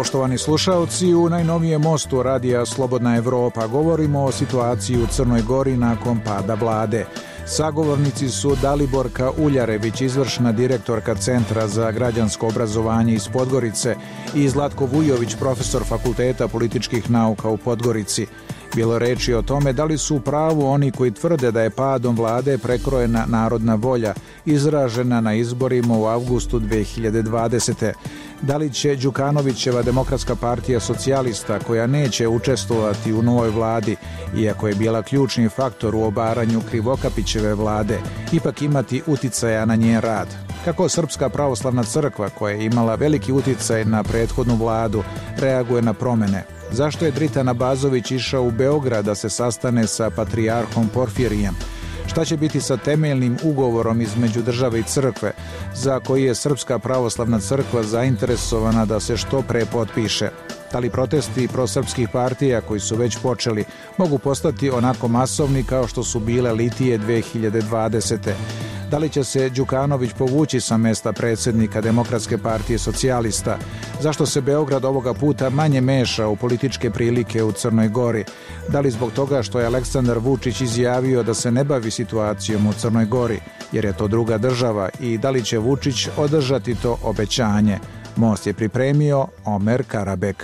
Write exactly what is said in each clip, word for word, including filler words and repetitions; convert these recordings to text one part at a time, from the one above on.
poštovani slušaoci, u najnovijem mostu radija Slobodna Evropa govorimo o situaciji u Crnoj Gori nakon pada vlade. Sagovornici su Daliborka Uljarević, izvršna direktorka Centra za građansko obrazovanje iz Podgorice, i Zlatko Vujović, profesor Fakulteta političkih nauka u Podgorici. Bilo reči o tome da li su u pravu oni koji tvrde da je padom vlade prekrojena narodna volja izražena na izborima u avgustu dve hiljade dvadesete. Da li će Đukanovićeva Demokratska partija socijalista, koja neće učestvovati u novoj vladi, iako je bila ključni faktor u obaranju Krivokapićeve vlade, ipak imati uticaja na njen rad? Kako Srpska pravoslavna crkva, koja je imala veliki uticaj na prethodnu vladu, reaguje na promene? Zašto je Dritan Abazović išao u Beograd da se sastane sa patrijarhom Porfirijem? Šta će biti sa temeljnim ugovorom između države i crkve, za koji je Srpska pravoslavna crkva zainteresovana da se što pre potpiše? Da li protesti prosrpskih partija koji su već počeli mogu postati onako masovni kao što su bile litije dve hiljade dvadesete? Da li će se Đukanović povući sa mesta predsjednika Demokratske partije socijalista? Zašto se Beograd ovoga puta manje meša u političke prilike u Crnoj Gori? Da li zbog toga što je Aleksandar Vučić izjavio da se ne bavi situacijom u Crnoj Gori, jer je to druga država, i da li će Vučić održati to obećanje? Most je pripremio Omer Karabek.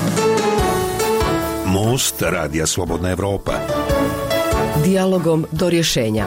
Most radija Slobodna Evropa. Dijalogom do rješenja.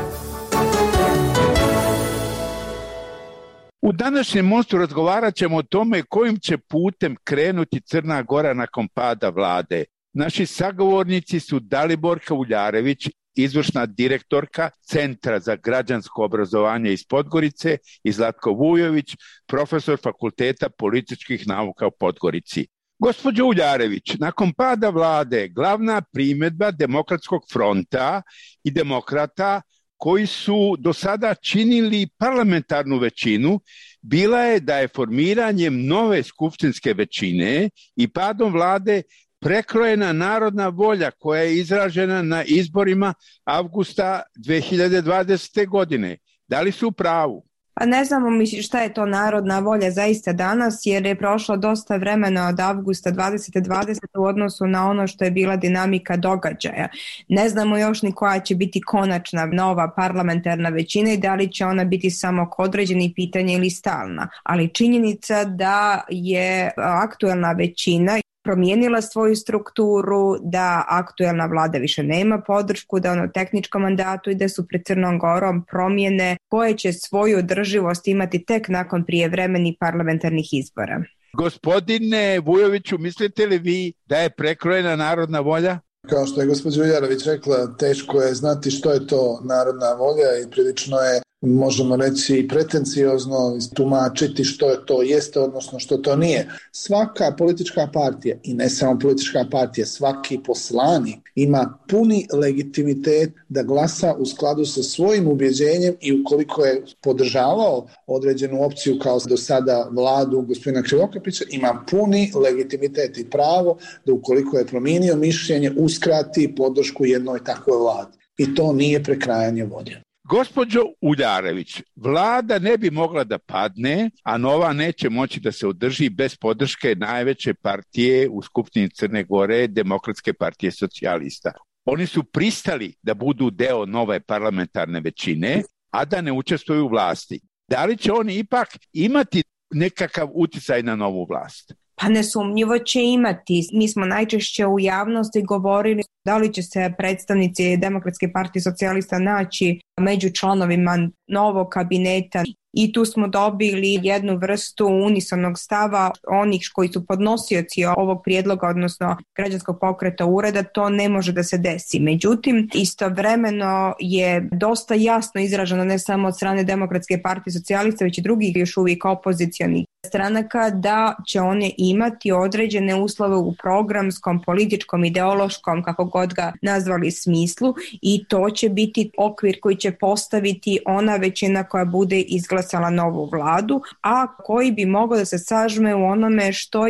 U današnjem mostu razgovarat ćemo o tome kojim će putem krenuti Crna Gora nakon pada vlade. Naši sagovornici su Daliborka Uljarević, izvršna direktorka Centra za građansko obrazovanje iz Podgorice, i Zlatko Vujović, profesor Fakulteta političkih nauka u Podgorici. Gospođo Uljarević, nakon pada vlade glavna primjedba Demokratskog fronta i demokrata koji su do sada činili parlamentarnu većinu bila je da je formiranjem nove skupštinske većine i padom vlade prekrojena narodna volja koja je izražena na izborima avgusta dve hiljade dvadesete. godine. Da li su u pravu? Pa ne znamo mi šta je to narodna volja zaista danas, jer je prošlo dosta vremena od avgusta dvadeset dvadeset u odnosu na ono što je bila dinamika događaja. Ne znamo još ni koja će biti konačna nova parlamentarna većina i da li će ona biti samo određeni pitanje ili stalna. Ali činjenica da je aktuelna većina promijenila svoju strukturu, da aktuelna vlada više nema podršku, da ono u tehničkom mandatu i da su pred Crnom Gorom promjene koje će svoju održivost imati tek nakon prijevremenih parlamentarnih izbora. Gospodine Vujoviću, mislite li vi da je prekrojena narodna volja? Kao što je gospođa Uljarević rekla, teško je znati što je to narodna volja i prilično je, možemo reći, pretenciozno tumačiti što je to jeste, odnosno što to nije. Svaka politička partija, i ne samo politička partija, svaki poslanik ima puni legitimitet da glasa u skladu sa svojim ubjeđenjem, i ukoliko je podržavao određenu opciju kao do sada vladu gospodina Krivokapića, ima puni legitimitet i pravo da ukoliko je promijenio mišljenje uskrati podršku jednoj takvoj vladi. I to nije prekrajanje volje. Gospođo Uljarević, vlada ne bi mogla da padne, a nova neće moći da se održi bez podrške najveće partije u Skupštini Crne Gore, Demokratske partije socijalista. Oni su pristali da budu deo nove parlamentarne većine, a da ne učestvuju u vlasti. Da li će oni ipak imati nekakav uticaj na novu vlast? Pa nesumnjivo će imati. Mi smo najčešće u javnosti govorili da li će se predstavnici Demokratske partije socijalista naći među članovima novog kabineta. I tu smo dobili jednu vrstu unisonog stava onih koji su podnosioci ovog prijedloga, odnosno građanskog pokreta ureda, to ne može da se desi. Međutim, istovremeno je dosta jasno izraženo ne samo od strane Demokratske partije socijalista, već i drugih još uvijek opozicionih stranaka, da će one imati određene uslove u programskom, političkom, ideološkom, kako god ga nazvali, smislu, i to će biti okvir koji će postaviti ona većina koja bude izglasala novu vladu, a koji bi mogao da se sažme u onome što je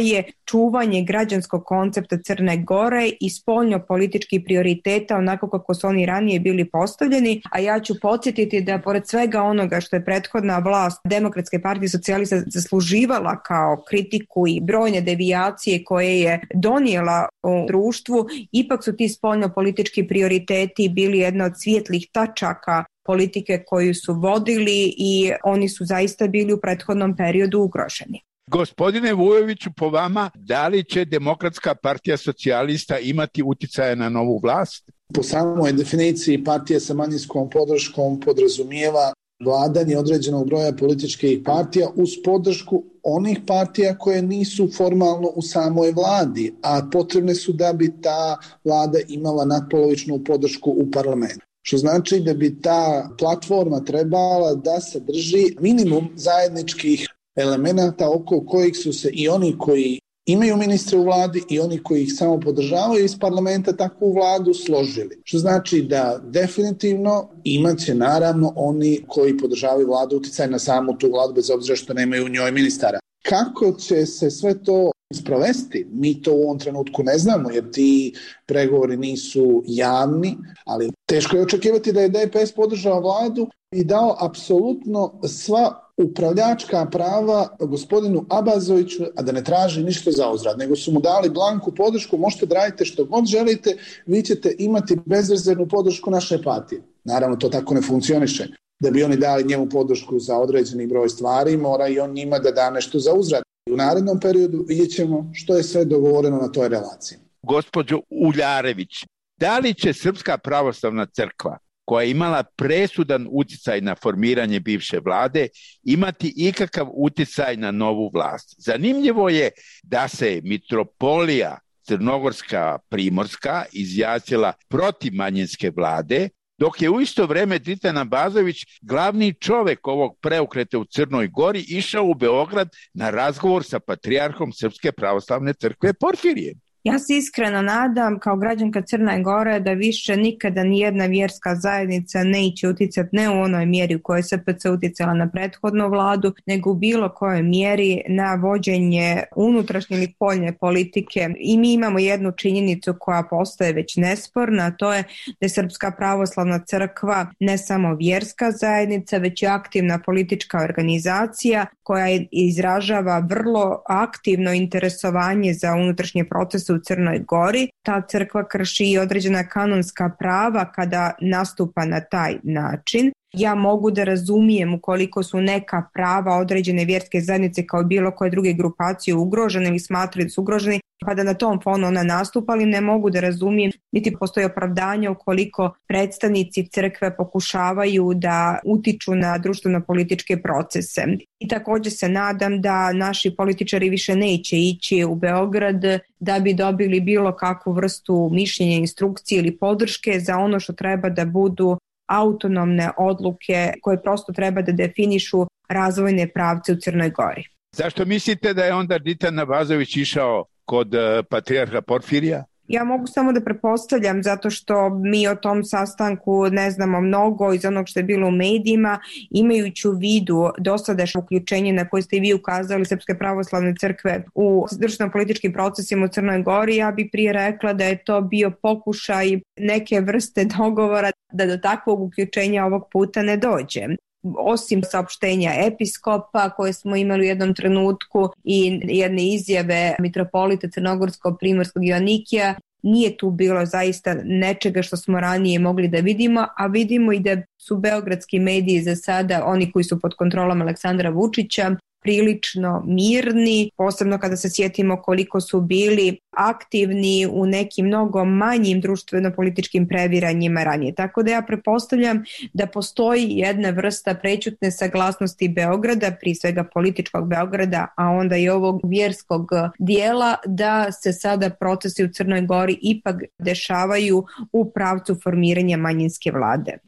čuvanje građanskog koncepta Crne Gore i spoljno-političkih prioriteta onako kako su oni ranije bili postavljeni, a ja ću podsjetiti da pored svega onoga što je prethodna vlast Demokratske partije socijalista zasluživala kao kritiku i brojne devijacije koje je donijela u društvu, ipak su ti spoljno-politički prioriteti bili jedna od svijetlih tačaka politike koju su vodili i oni su zaista bili u prethodnom periodu ugroženi. Gospodine Vujoviću, po vama, da li će Demokratska partija socijalista imati uticaja na novu vlast? Po samoj definiciji partije sa manjinskom podrškom podrazumijeva vladanje određenog broja političkih partija uz podršku onih partija koje nisu formalno u samoj vladi, a potrebne su da bi ta vlada imala nadpolovičnu podršku u parlamentu. Što znači da bi ta platforma trebala da sadrži minimum zajedničkih elemenata oko kojih su se i oni koji imaju ministre u vladi i oni koji ih samo podržavaju iz parlamenta takvu vladu složili. Što znači da definitivno imaće naravno oni koji podržavaju vladu uticaj na samu tu vladu bez obzira što nemaju u njoj ministara. Kako će se sve to sprovesti? Mi to u ovom trenutku ne znamo jer ti pregovori nisu javni, ali teško je očekivati da je D P S podržao vladu i dao apsolutno sva upravljačka prava gospodinu Abazoviću, a da ne traži ništa za uzvrat, nego su mu dali blanku podršku, možete da radite što god želite, vi ćete imati bezrezervnu podršku naše partije. Naravno, to tako ne funkcioniše. Da bi oni dali njemu podršku za određeni broj stvari, mora i on njima da da nešto za uzvrat. U narednom periodu vidjet ćemo što je sve dogovoreno na toj relaciji. Gospođo Uljarević, da li će Srpska pravoslavna crkva, koja je imala presudan uticaj na formiranje bivše vlade, imati ikakav uticaj na novu vlast? Zanimljivo je da se mitropolija Crnogorska Primorska izjasnila protiv manjinske vlade, dok je u isto vrijeme Dritan Abazović, glavni čovjek ovog preokreta u Crnoj Gori, išao u Beograd na razgovor sa patrijarhom Srpske pravoslavne crkve Porfirijem. Ja se iskreno nadam kao građanka Crne Gore da više nikada nijedna vjerska zajednica neće uticati ne u onoj mjeri u kojoj se S P C uticala na prethodnu vladu, nego u bilo kojoj mjeri na vođenje unutrašnje ili spoljne politike. I mi imamo jednu činjenicu koja postaje već nesporna, a to je da je Srpska pravoslavna crkva ne samo vjerska zajednica, već i aktivna politička organizacija koja izražava vrlo aktivno interesovanje za unutrašnje procese u Crnoj Gori. Ta crkva krši i određena kanonska prava kada nastupa na taj način. Ja mogu da razumijem ukoliko su neka prava određene vjerske zajednice kao bilo koje druge grupacije ugrožene ili smatraju da su ugroženi, pa da na tom fonu ona nastupa, ali ne mogu da razumijem niti postoji opravdanje ukoliko predstavnici crkve pokušavaju da utiču na društveno-političke procese. I također se nadam da naši političari više neće ići u Beograd da bi dobili bilo kakvu vrstu mišljenja, instrukcije ili podrške za ono što treba da budu autonomne odluke koje prosto treba da definišu razvojne pravce u Crnoj Gori. Zašto mislite da je onda Dritan Abazović išao kod uh, patrijarha Porfirija? Ja mogu samo da pretpostavljam zato što mi o tom sastanku ne znamo mnogo iz onog što je bilo u medijima, imajući u vidu dosadašnje uključenje na koje ste i vi ukazali Srpske pravoslavne crkve u društveno-političkim procesima u Crnoj Gori. Ja bih prije rekla da je to bio pokušaj neke vrste dogovora da do takvog uključenja ovog puta ne dođe. Osim saopštenja episkopa koje smo imali u jednom trenutku i jedne izjave mitropolita Crnogorsko-Primorskog Joanikija, nije tu bilo zaista nečega što smo ranije mogli da vidimo, a vidimo i da su beogradski mediji za sada, oni koji su pod kontrolom Aleksandra Vučića, prilično mirni, posebno kada se sjetimo koliko su bili aktivni u nekim mnogo manjim društveno-političkim previranjima ranije. Tako da ja pretpostavljam da postoji jedna vrsta prećutne saglasnosti Beograda, prije svega političkog Beograda, a onda i ovog vjerskog dijela, da se sada procesi u Crnoj Gori ipak dešavaju u pravcu formiranja manjinske vlade.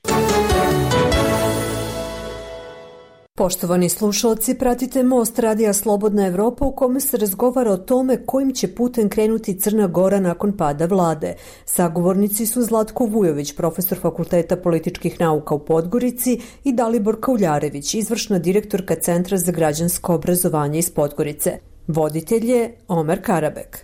Poštovani slušalci, pratite Most radija Slobodna Evropa u kome se razgovara o tome kojim će putem krenuti Crna Gora nakon pada vlade. Sagovornici su Zlatko Vujović, profesor Fakulteta političkih nauka u Podgorici, i Dalibor Kauljarević, izvršna direktorka Centra za građansko obrazovanje iz Podgorice. Voditelj je Omer Karabek.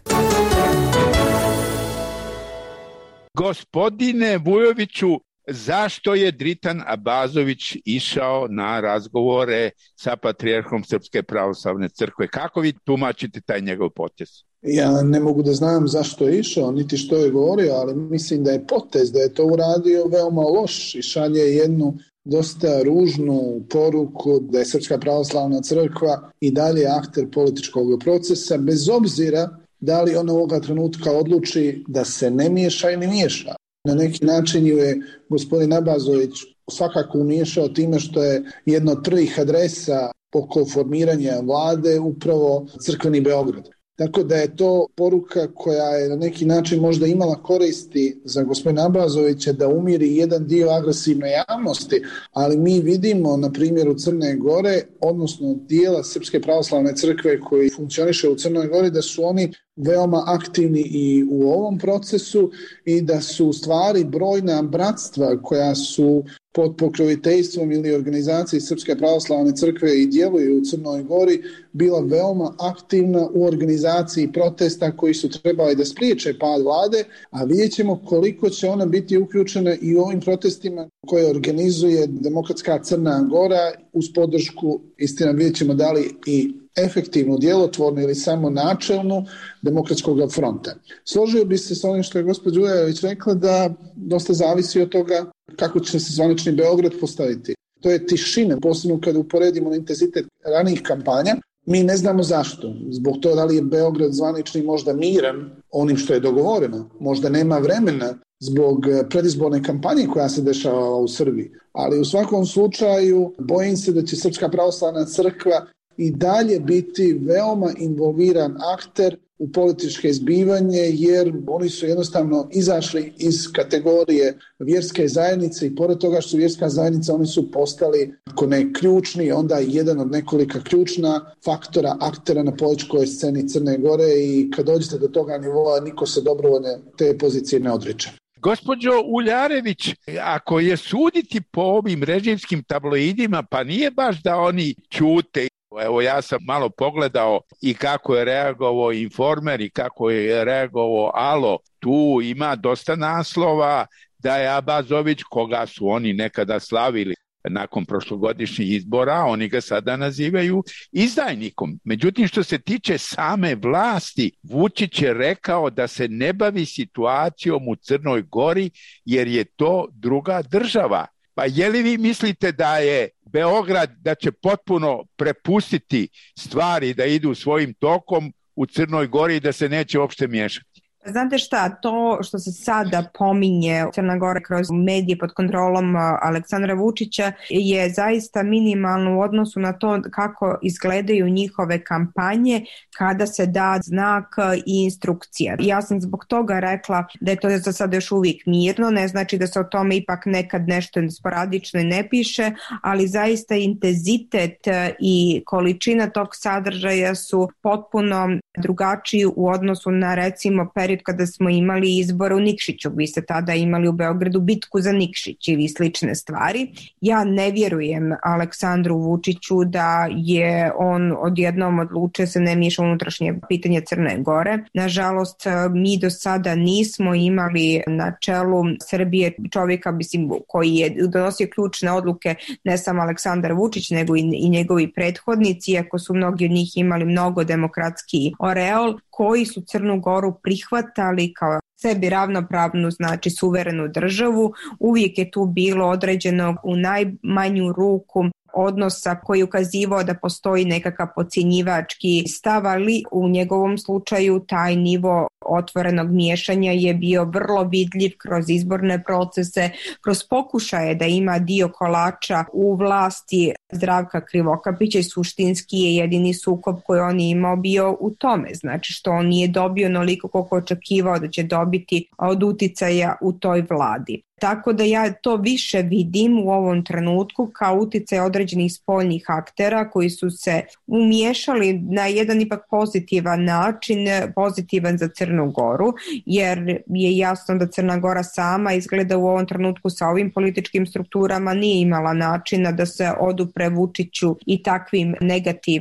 Gospodine Vujoviću, zašto je Dritan Abazović išao na razgovore sa patrijarhom Srpske pravoslavne crkve? Kako vi tumačite taj njegov potez? Ja ne mogu da znam zašto je išao, niti što je govorio, ali mislim da je potez, da je to uradio veoma loš i šalje jednu dosta ružnu poruku da je Srpska pravoslavna crkva i dalje akter političkog procesa, bez obzira da li on ovoga trenutka odluči da se ne miješa ili miješa. Na neki način ju je gospodin Abazović svakako umiješao time što je jedna od prvih adresa oko formiranja vlade upravo crkveni Beograd. Tako da je to poruka koja je na neki način možda imala koristi za gospodina Abazovića da umiri jedan dio agresivne javnosti, ali mi vidimo na primjeru Crne Gore, odnosno dijela Srpske pravoslavne crkve koji funkcioniše u Crnoj Gori, da su oni veoma aktivni i u ovom procesu i da su u stvari brojna bratstva koja su pod pokroviteljstvom ili organizaciji Srpske pravoslavne crkve i djeluju u Crnoj Gori bila veoma aktivna u organizaciji protesta koji su trebali da spriječe pad vlade, a vidjet ćemo koliko će ona biti uključena i u ovim protestima koje organizuje Demokratska Crna Gora uz podršku, istina vidjet ćemo da li i efektivnu, djelotvornu ili samo načelnu Demokratskog fronta. Složio bi se sa onim što je gospođa Ujajović rekla da dosta zavisi od toga kako će se zvanični Beograd postaviti. To je tišina, posebno kada uporedimo na intenzitet ranijih kampanja. Mi ne znamo zašto. Zbog toga da li je Beograd zvanični možda miran onim što je dogovoreno. Možda nema vremena zbog predizborne kampanje koja se dešava u Srbiji. Ali u svakom slučaju bojim se da će Srpska pravoslavna crkva i dalje biti veoma involviran akter u političke zbivanje, jer oni su jednostavno izašli iz kategorije vjerske zajednice i pored toga što su vjerska zajednica, oni su postali, ako ne ključni, onda jedan od nekolika ključna faktora, aktera na političkoj sceni Crne Gore i kad dođete do toga nivoa, niko se dobrovoljne te pozicije ne odriče. Gospođo Uljarević, ako je suditi po ovim režimskim tabloidima, pa nije baš da oni ćute. Evo ja sam malo pogledao i kako je reagovao Informer i kako je reagovao Alo. Tu ima dosta naslova da je Abazović, koga su oni nekada slavili nakon prošlogodišnjih izbora, oni ga sada nazivaju izdajnikom. Međutim, što se tiče same vlasti, Vučić je rekao da se ne bavi situacijom u Crnoj Gori jer je to druga država. Pa je li vi mislite da je Beograd da će potpuno prepustiti stvari da idu svojim tokom u Crnoj Gori i da se neće uopšte miješati? Znate šta, to što se sada pominje Crna Gora kroz medije pod kontrolom Aleksandra Vučića je zaista minimalno u odnosu na to kako izgledaju njihove kampanje kada se da znak i instrukcija. Ja sam zbog toga rekla da je to za sada još uvijek mirno, ne znači da se o tome ipak nekad nešto sporadično ne piše, ali zaista intenzitet i količina tog sadržaja su potpuno drugačiji u odnosu na recimo period kada smo imali izbor u Nikšiću. Vi ste tada imali u Beogradu bitku za Nikšić ili slične stvari. Ja ne vjerujem Aleksandru Vučiću da je on odjednom odlučio se ne miješa unutrašnje pitanje Crne Gore. Nažalost, mi do sada nismo imali na čelu Srbije čovjeka mislim, koji je donosio ključne odluke, ne samo Aleksandar Vučić, nego i, i njegovi prethodnici, iako su mnogi od njih imali mnogo demokratski oreol, koji su Crnu Goru prihvatali kao sebi ravnopravnu, znači suverenu državu. Uvijek je tu bilo određeno u najmanju ruku odnosa koji je ukazivao da postoji nekakav podcjenjivački stav, ali u njegovom slučaju taj nivo otvorenog miješanja je bio vrlo vidljiv kroz izborne procese, kroz pokušaje da ima dio kolača u vlasti Zdravka Krivokapića i suštinski je jedini sukob koji on je imao bio u tome, znači što on nije dobio onoliko koliko očekivao da će dobiti od uticaja u toj vladi. Tako da ja to više vidim u ovom trenutku kao uticaj određenih spoljnih aktera koji su se umiješali na jedan ipak pozitivan način, pozitivan za Crnu Goru, jer je jasno da Crna Gora sama izgleda u ovom trenutku sa ovim političkim strukturama nije imala načina da se odupre Vučiću i takvim negativnim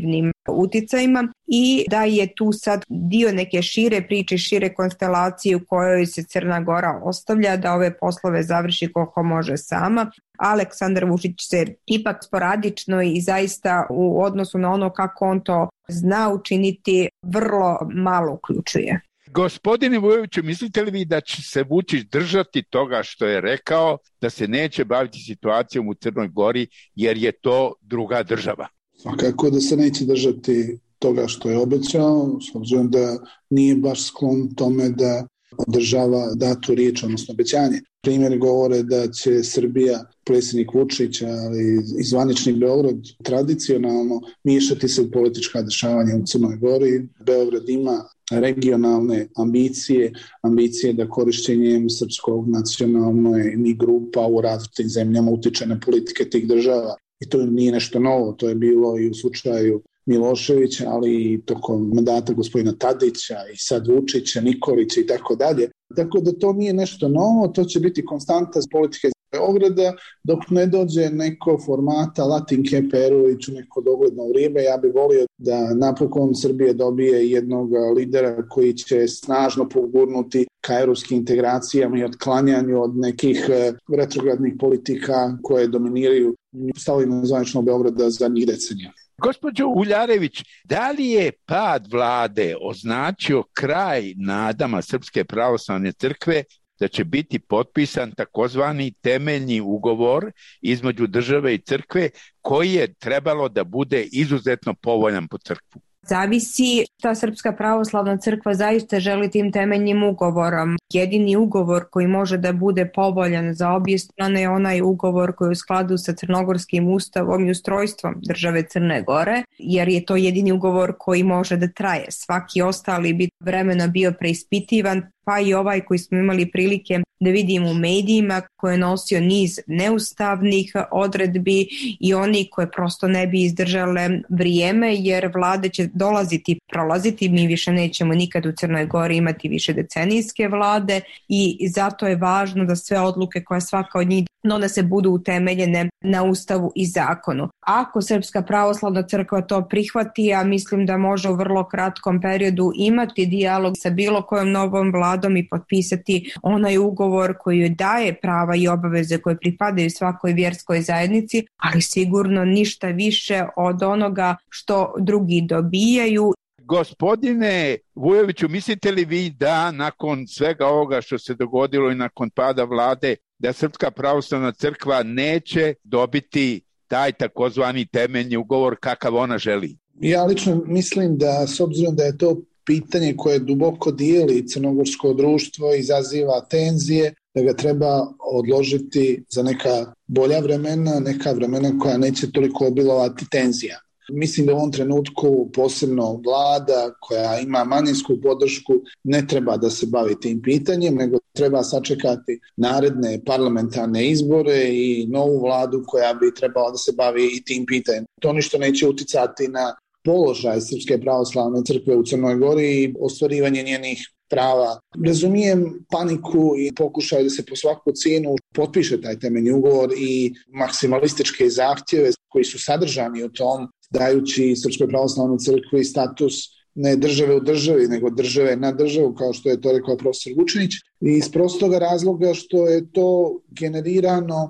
uticajima i da je tu sad dio neke šire priče, šire konstelacije u kojoj se Crna Gora ostavlja da ove poslove završi koliko može sama. Aleksandar Vučić se ipak sporadično i zaista u odnosu na ono kako on to zna učiniti vrlo malo uključuje. Gospodine Vujoviću, mislite li vi da će se Vučić držati toga što je rekao da se neće baviti situacijom u Crnoj Gori jer je to druga država? Svakako da se neće držati toga što je obećao, s obzirom da nije baš sklon tome da održava datu riječ, odnosno obećanje. Primjer govore da će Srbija, predsjednik Vučić, ali i zvanični Beograd tradicionalno miješati se u politička dešavanja u Crnoj Gori. Beograd ima regionalne ambicije, ambicije da korišćenjem srpskog nacionalnih grupa u različitim zemljama utiče na politike tih država. I to nije nešto novo, to je bilo i u slučaju Miloševića, ali i tokom mandata gospodina Tadića i sad Vučića, Nikolića i tako dalje. Tako da to nije nešto novo, to će biti konstanta politike Beograda dok ne dođe neko formata Latinke Perović u neko dogledno vrijeme. Ja bih volio da napokon Srbija dobije jednog lidera koji će snažno pogurnuti ka evropskim integracijama i otklanjanju od nekih retrogradnih politika koje dominiraju stavovima zvaničnog Beograda zadnjih decenija. Gospođo Uljarević, da li je pad vlade označio kraj nadama Srpske pravoslavne crkve da će biti potpisan takozvani temeljni ugovor između države i crkve koji je trebalo da bude izuzetno povoljan po crkvu? Zavisi šta Srpska pravoslavna crkva zaista želi tim temeljnim ugovorom. Jedini ugovor koji može da bude povoljan za obje strane je onaj ugovor koji je u skladu sa crnogorskim ustavom i ustrojstvom države Crne Gore, jer je to jedini ugovor koji može da traje. Svaki ostali bi vremena bio preispitivan, pa i ovaj koji smo imali prilike da vidimo u medijima, koji je nosio niz neustavnih odredbi i oni koje prosto ne bi izdržale vrijeme, jer vlade će dolaziti i prolaziti, mi više nećemo nikad u Crnoj Gori imati više decenijske vlade i zato je važno da sve odluke koje svaka od njih donese budu utemeljene na ustavu i zakonu. Ako Srpska pravoslavna crkva to prihvati, ja mislim da može u vrlo kratkom periodu imati dijalog sa bilo kojom novom vladom i potpisati onaj ugovor koji joj daje prava i obaveze koje pripadaju svakoj vjerskoj zajednici, ali sigurno ništa više od onoga što drugi dobijaju. Gospodine Vujoviću, mislite li vi da nakon svega ovoga što se dogodilo i nakon pada vlade, da Srpska pravoslavna crkva neće dobiti taj takozvani temeljni ugovor kakav ona želi? Ja lično mislim da, s obzirom da je to pitanje koje duboko dijeli crnogorsko društvo, izaziva tenzije, da ga treba odložiti za neka bolja vremena, neka vremena koja neće toliko obilovati tenzija. Mislim da u ovom trenutku posebno vlada koja ima manjinsku podršku ne treba da se bavi tim pitanjem, nego treba sačekati naredne parlamentarne izbore i novu vladu koja bi trebala da se bavi i tim pitanjem. To ništa neće uticati na položaj Srpske pravoslavne crkve u Crnoj Gori i ostvarivanje njenih prava. Razumijem paniku i pokušaj da se po svaku cijenu potpiše taj temeljni ugovor i maksimalističke zahtjeve koji su sadržani u tom, dajući Srpskoj pravoslavnoj crkvi status ne države u državi, nego države na državu, kao što je to rekao profesor Vučinić. I iz prostoga razloga što je to generirano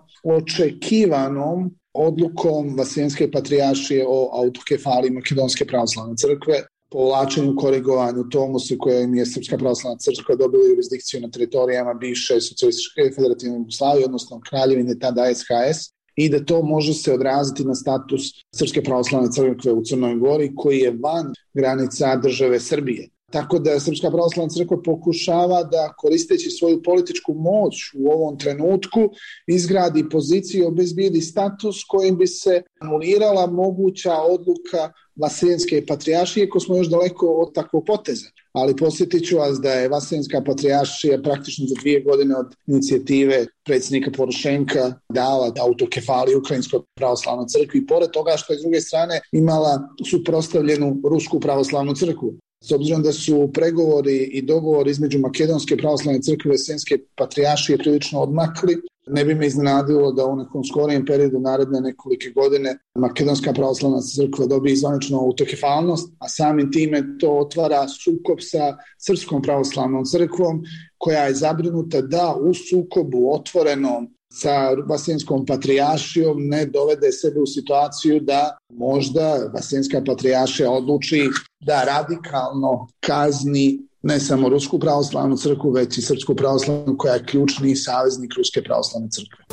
očekivanom odlukom Vaseljenske patrijaršije o autokefaliji Makedonske pravoslavne crkve, povlačenju, korigovanju tomusu kojim je Srpska pravoslavna crkva dobila jurisdikciju na teritorijama bivše socijalističke federativne Jugoslavije, odnosno Kraljevine, tada S H S, i da to može se odraziti na status Srpske pravoslavne crkve u Crnoj Gori koji je van granica države Srbije. Tako da Srpska pravoslavna crkva pokušava da, koristeći svoju političku moć u ovom trenutku, izgradi poziciju i obezbijedi status kojim bi se anulirala moguća odluka Vaseljenske patrijaršije, ko smo još daleko od takvog poteza. Ali posjetit ću vas da je Vaseljenska patrijaršija praktično za dvije godine od inicijative predsjednika Porošenka dala autokefaliju Ukrajinskoj pravoslavnoj crkvi i pored toga što je s druge strane imala suprotstavljenu Rusku pravoslavnu crkvu. S obzirom da su pregovori i dogovori između Makedonske pravoslavne crkve i Vaseljenske patrijaršije prilično odmakli, Ne bi me iznenadilo da u nekom skorijem periodu naredne nekolike godine Makedonska pravoslavna crkva dobije zvaničnu autokefalnost, a samim time to otvara sukob sa Srpskom pravoslavnom crkvom, koja je zabrinuta da u sukobu otvorenom sa Vaseljinskom patrijaršijom ne dovede sebe u situaciju da možda Vaseljenska patrijaršija odluči da radikalno kazni ne samo Rusku pravoslavnu crkvu, već i Srpsku pravoslavnu, koja je ključni saveznik Ruske pravoslavne crkve.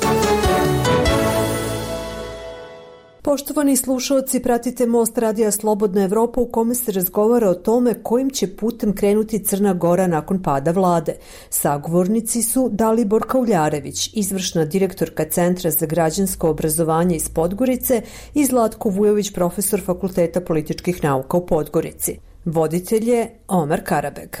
Poštovani slušalci, pratite Most Radija Slobodna Evropa u kome se razgovara o tome kojim će putem krenuti Crna Gora nakon pada vlade. Sagovornici su Dalibor Kauljarević, izvršna direktorka Centra za građansko obrazovanje iz Podgorice, i Zlatko Vujović, profesor Fakulteta političkih nauka u Podgorici. Voditelj je Omer Karabeg.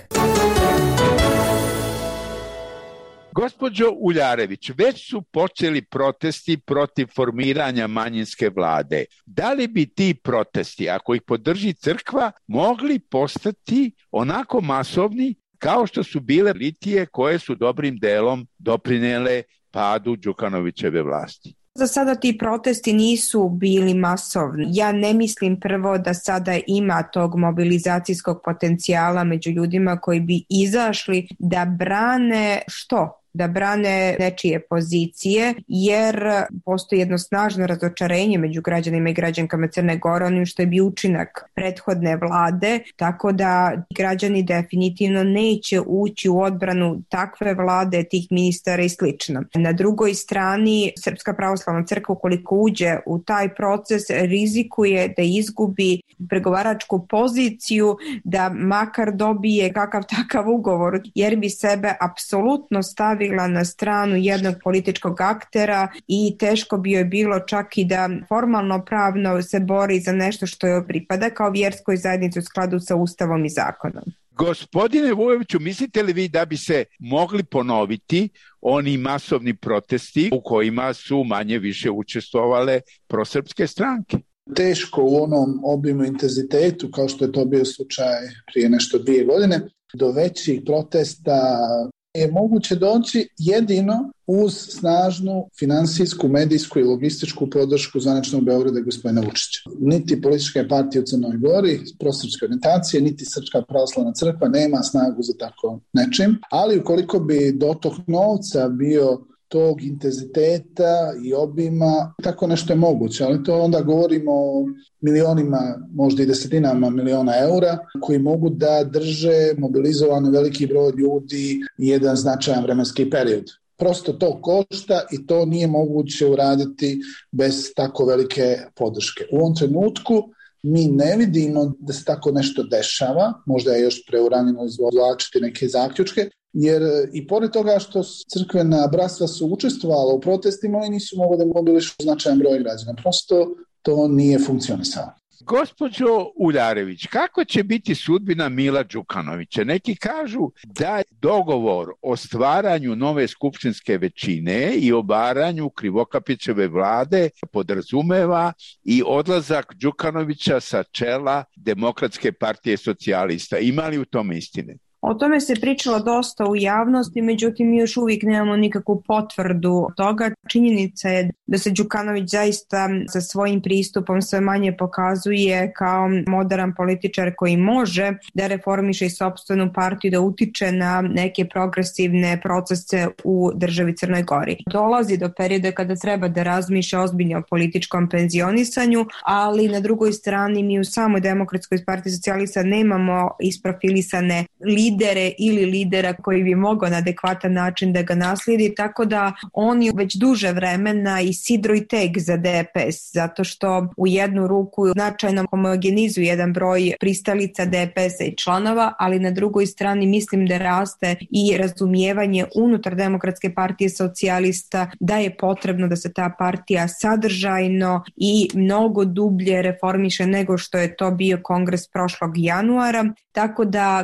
Gospođo Uljarević, već su počeli protesti protiv formiranja manjinske vlade. Da li bi ti protesti, ako ih podrži crkva, mogli postati onako masovni kao što su bile litije koje su dobrim delom doprinele padu Đukanovićeve vlasti? Za sada ti protesti nisu bili masovni. Ja ne mislim prvo da sada ima tog mobilizacijskog potencijala među ljudima koji bi izašli da brane što? Da brane nečije pozicije, jer postoji jedno snažno razočarenje među građanima i građankama Crne Gore onim što je bio učinak prethodne vlade, tako da građani definitivno neće ući u odbranu takve vlade, tih ministara i slično. Na drugoj strani, Srpska pravoslavna crkva, ukoliko uđe u taj proces, rizikuje da izgubi pregovaračku poziciju, da makar dobije kakav takav ugovor, jer bi sebe apsolutno stavila na stranu jednog političkog aktera i teško bi joj bilo čak i da formalno pravno se bori za nešto što joj pripada kao vjerskoj zajednici u skladu sa Ustavom i zakonom. Gospodine Vujoviću, mislite li vi da bi se mogli ponoviti oni masovni protesti u kojima su manje više učestvovale prosrpske stranke? Teško u onom obimu intenzitetu, kao što je to bio slučaj prije nešto dvije godine, do većih protesta je moguće doći jedino uz snažnu finansijsku, medijsku i logističku podršku zvaničnog Beograda i gospodina Vučića. Niti političke partije u Crnoj Gori, prosrpske orijentacije, niti Srpska pravoslavna crkva nema snagu za tako nečim, ali ukoliko bi dotok novca bio tog intenziteta i obima, tako nešto je moguće, ali to onda govorimo o milionima, možda i desetinama miliona eura, koji mogu da drže mobilizovan veliki broj ljudi i jedan značajan vremenski period. Prosto to košta i to nije moguće uraditi bez tako velike podrške. U ovom trenutku mi ne vidimo da se tako nešto dešava, možda je još preuranjeno izvlačiti neke zaključke, jer i pored toga što crkvena bratstva su učestvovala u protestima, oni nisu mogli da mobilišu značajan broj građana. Prosto to nije funkcionisalo. Gospođo Uljarević, kako će biti sudbina Mila Đukanovića? Neki kažu da je dogovor o stvaranju nove skupštinske većine i obaranju Krivokapićeve vlade podrazumeva i odlazak Đukanovića sa čela Demokratske partije socijalista. Ima li u tome istine? O tome se pričalo dosta u javnosti, međutim mi još uvijek nemamo nikakvu potvrdu toga. Činjenica je da se Đukanović zaista sa svojim pristupom sve manje pokazuje kao moderan političar koji može da reformiše i sopstvenu partiju, da utiče na neke progresivne procese u državi Crnoj Gori. Dolazi do perioda kada treba da razmišlja ozbiljno o političkom penzionisanju, ali na drugoj strani mi u samoj Demokratskoj partiji socijalista nemamo isprofilisane lidere ili lidera koji bi mogao na adekvatan način da ga naslijedi, tako da oni već duže vremena i sidro i tek za D P S, zato što u jednu ruku značajno homogenizuju jedan broj pristalica D P S-a i članova, ali na drugoj strani mislim da raste i razumijevanje unutar Demokratske partije socijalista da je potrebno da se ta partija sadržajno i mnogo dublje reformiše nego što je to bio kongres prošlog januara, tako da vjerujem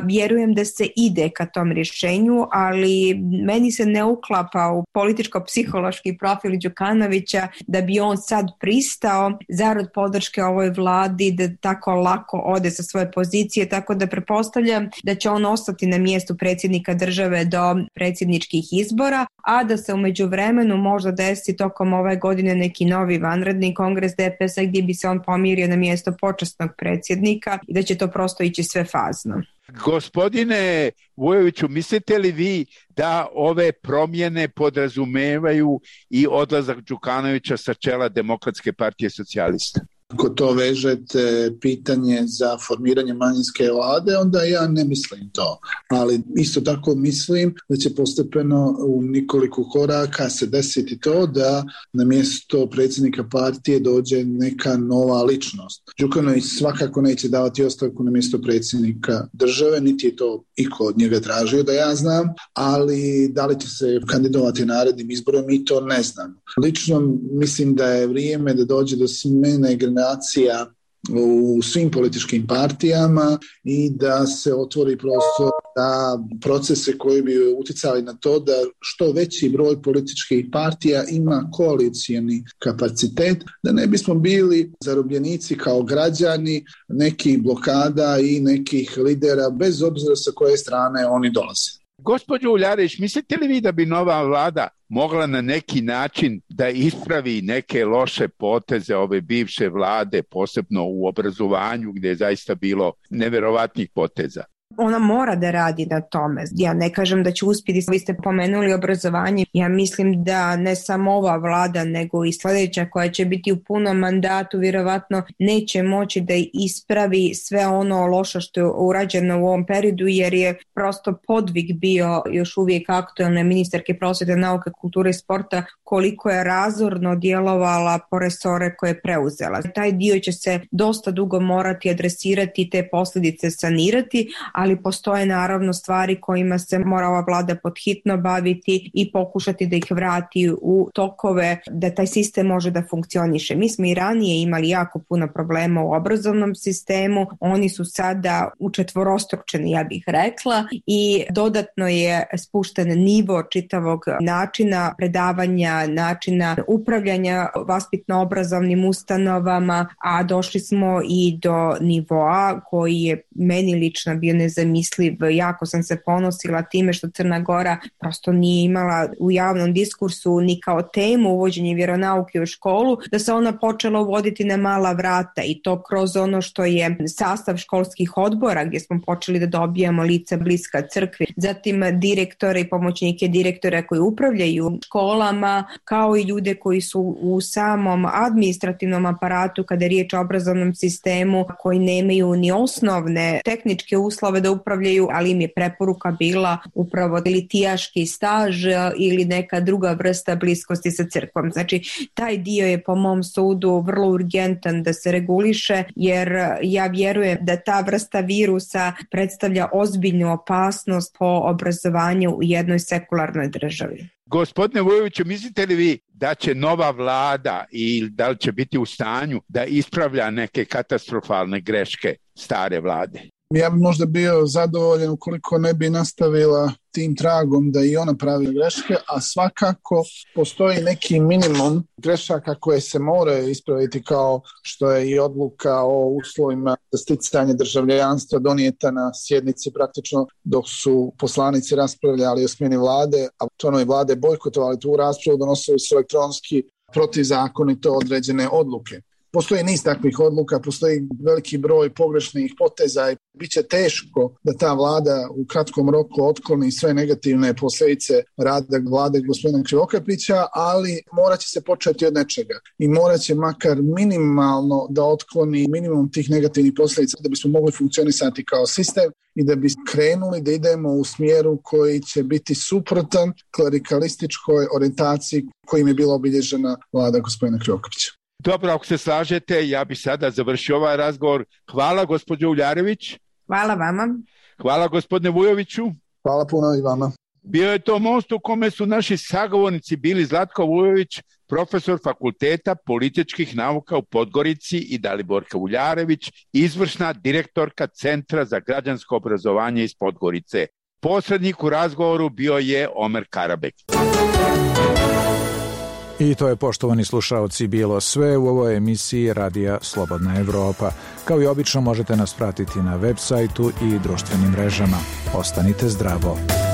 vjerujem da se ide ka tom rješenju, ali meni se ne uklapa u političko-psihološki profil Đukanovića da bi on sad pristao zarad podrške ovoj vladi da tako lako ode sa svoje pozicije, tako da pretpostavljam da će on ostati na mjestu predsjednika države do predsjedničkih izbora, a da se u međuvremenu možda desi tokom ove godine neki novi vanredni kongres D P S-a gdje bi se on pomirio na mjesto počasnog predsjednika i da će to prosto ići sve fazno. Gospodine Vujoviću, mislite li vi da ove promjene podrazumevaju i odlazak Đukanovića sa čela Demokratske partije socijalista? Ako to vežete pitanje za formiranje manjinske vlade, onda ja ne mislim to. Ali isto tako mislim da će postepeno u nekoliko koraka se desiti to da na mjesto predsjednika partije dođe neka nova ličnost. Đukanović svakako neće davati ostavku na mjesto predsjednika države, niti je to iko od njega tražio da ja znam, ali da li će se kandidovati narednim izborom, mi to ne znamo. Lično mislim da je vrijeme da dođe do smjene generacija u svim političkim partijama i da se otvori prostor da procese koji bi utjecali na to da što veći broj političkih partija ima koalicijni kapacitet, da ne bismo bili zarobljenici kao građani nekih blokada i nekih lidera bez obzira sa koje strane oni dolaze. Gospođo Uljarić, mislite li vi da bi nova vlada mogla na neki način da ispravi neke loše poteze ove bivše vlade, posebno u obrazovanju gdje je zaista bilo neverovatnih poteza? Ona mora da radi na tome. Ja ne kažem da će uspjeti, vi ste pomenuli obrazovanje. Ja mislim da ne samo ova vlada, nego i sljedeća koja će biti u punom mandatu, vjerovatno neće moći da ispravi sve ono loše što je urađeno u ovom periodu, jer je prosto podvig bio još uvijek aktualne ministarke prosvjete, nauke, kulture i sporta, koliko je razorno djelovala po resore koje je preuzela. Taj dio će se dosta dugo morati adresirati i te posljedice sanirati, ali postoje naravno stvari kojima se mora ova vlada podhitno baviti i pokušati da ih vrati u tokove, da taj sistem može da funkcioniše. Mi smo i ranije imali jako puno problema u obrazovnom sistemu, oni su sada učetvorostručeni, ja bih rekla, i dodatno je spušten nivo čitavog načina predavanja, načina upravljanja vaspitno-obrazovnim ustanovama, a došli smo i do nivoa koji je meni lično bio nezamisliv. Jako sam se ponosila time što Crna Gora prosto nije imala u javnom diskursu ni kao temu uvođenje vjeronauke u školu, da se ona počela uvoditi na mala vrata i to kroz ono što je sastav školskih odbora gdje smo počeli da dobijamo lica bliska crkvi, zatim direktore i pomoćnike direktora koji upravljaju školama, kao i ljude koji su u samom administrativnom aparatu kada je riječ o obrazovnom sistemu, koji nemaju ni osnovne tehničke uslove da upravljaju, ali im je preporuka bila upravo litijaški staž ili neka druga vrsta bliskosti sa crkvom. Znači, taj dio je po mom sudu vrlo urgentan da se reguliše, jer ja vjerujem da ta vrsta virusa predstavlja ozbiljnu opasnost po obrazovanju u jednoj sekularnoj državi. Gospodine Vujoviću, mislite li vi da će nova vlada i da li će biti u stanju da ispravlja neke katastrofalne greške stare vlade? Ja bi možda bio zadovoljan ukoliko ne bi nastavila tim tragom da i ona pravi greške, a svakako postoji neki minimum grešaka koje se moraju ispraviti, kao što je i odluka o uslovima za sticanje državljanstva donijeta na sjednici praktično dok su poslanici raspravljali o smjeni vlade, a članovi vlade bojkotovali tu raspravu, donosili su elektronski protivzakonito određene odluke. Postoji niz takvih odluka, postoji veliki broj pogrešnih poteza i bit će teško da ta vlada u kratkom roku otkloni sve negativne posljedice rada vlade gospodina Krivokapića, ali morat će se početi od nečega i morat će makar minimalno da otkloni minimum tih negativnih posljedica da bismo mogli funkcionisati kao sistem i da bi krenuli da idemo u smjeru koji će biti suprotan klerikalističkoj orijentaciji kojim je bila obilježena vlada gospodina Krivokapića. Dobro, ako se slažete, ja bih sada završio ovaj razgovor. Hvala gospođo Uljarević. Hvala vama. Hvala gospodine Vujoviću. Hvala puno i vama. Bio je to most u kome su naši sagovornici bili Zlatko Vujović, profesor Fakulteta političkih nauka u Podgorici, i Daliborka Uljarević, izvršna direktorka Centra za građansko obrazovanje iz Podgorice. Posrednik u razgovoru bio je Omer Karabek. I to je, poštovani slušaoci, bilo sve u ovoj emisiji Radija Slobodna Evropa. Kao i obično možete nas pratiti na web sajtu i društvenim mrežama. Ostanite zdravo.